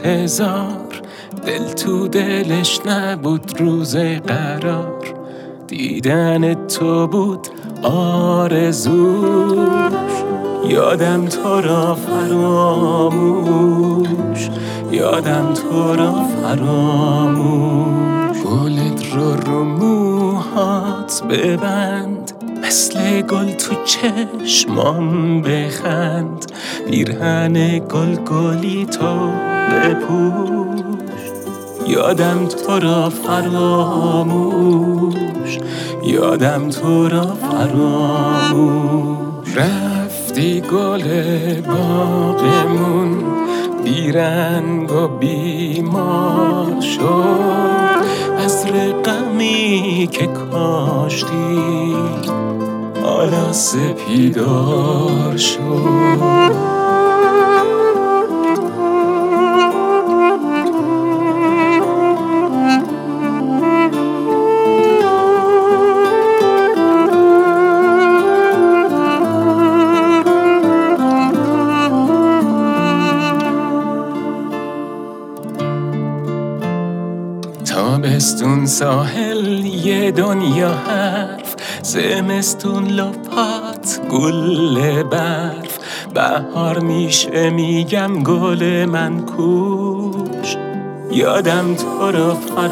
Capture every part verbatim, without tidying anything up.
هزار دل تو دلش نبود روز قرار، دیدن تو بود آرزوش. یادم تو را فراموش، یادم تو را فراموش. گلت رو رو موهات ببند، مثل گل تو چشمام بخند. پیرهن گل گلی تو بپوش، یادم تو را فراموش، یادم تو را فراموش. رفتی گل باغمون بیرنگ و بیمار شد، بذر غمی که کاشتی حالا سپیدار شد. تابستون ساحل یه دنیا حرف، زمستون لپات گل برف. بهار میشه میگم گل من کوش، یادم تو را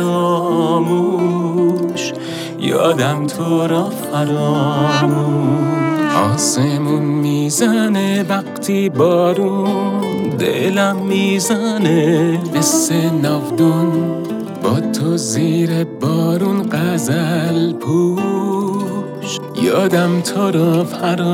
فراموش، یادم تو را فراموش. آسمون میزنه وقتی بارون، دلم میزنه مثل ناودون. با تو زیر بارون غزل پوش، یادم تو را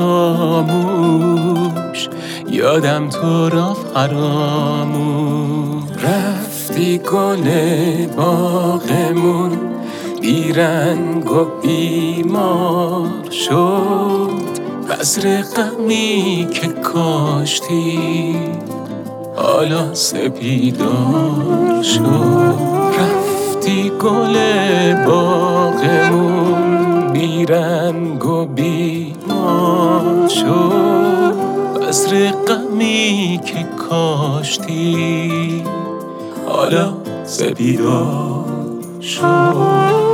فراموش، یادم تو را فراموش. رفتی گل باغمون بیرنگ و بیمار شد، بذر غمی که کاشتی حالا سپیدار شد. رفتی گل باغمون بیرنگ و بیمار شد، بذر غمی که کاشتی حالا سپیدار شد.